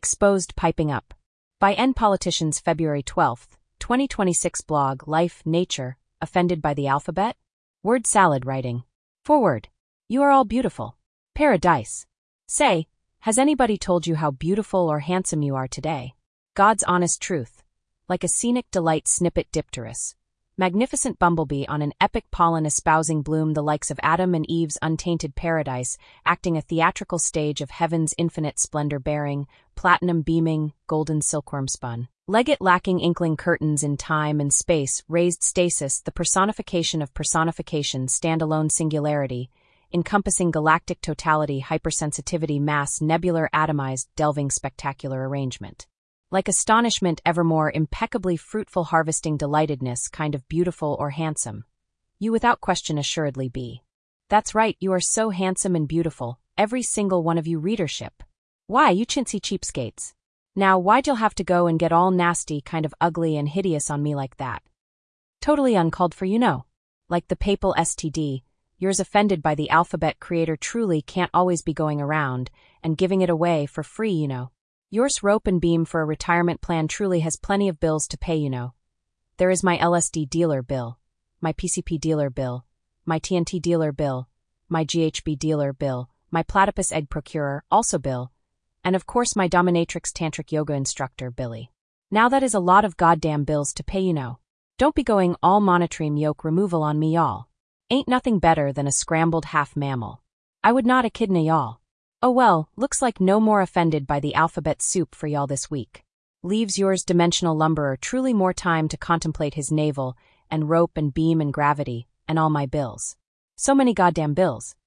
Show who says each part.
Speaker 1: Exposed piping up. By N Politicians, February 12, 2026. Blog, Life, Nature, offended by the alphabet? Word salad writing. Forward. You are all beautiful. Paradise. Say, has anybody told you how beautiful or handsome you are today? God's honest truth. Like a scenic delight snippet dipterous. Magnificent bumblebee on an epic pollen espousing bloom, the likes of Adam and Eve's untainted paradise, acting a theatrical stage of heaven's infinite splendor bearing, platinum beaming, golden silkworm spun. Legate lacking inkling curtains in time and space, raised stasis, the personification of personification, standalone singularity, encompassing galactic totality, hypersensitivity, mass, nebular atomized, delving spectacular arrangement. Like astonishment evermore, impeccably fruitful harvesting delightedness, kind of beautiful or handsome. You without question assuredly be. That's right, you are so handsome and beautiful, every single one of you readership. Why, you chintzy cheapskates. Now why'd you'll have to go and get all nasty, kind of ugly and hideous on me like that? Totally uncalled for, you know. Like the papal STD, yours offended by the alphabet creator truly can't always be going around and giving it away for free, you know. Yours rope and beam for a retirement plan truly has plenty of bills to pay, you know. There is my LSD dealer bill, my PCP dealer bill, my TNT dealer bill, my GHB dealer bill, my platypus egg procurer also bill, and of course my dominatrix tantric yoga instructor Billy. Now that is a lot of goddamn bills to pay, you know. Don't be going all monotreme yolk removal on me, y'all. Ain't nothing better than a scrambled half mammal. I would not echidna y'all. Oh well, looks like no more offended by the alphabet soup for y'all this week. Leaves yours dimensional lumberer truly more time to contemplate his navel, and rope and beam and gravity, and all my bills. So many goddamn bills.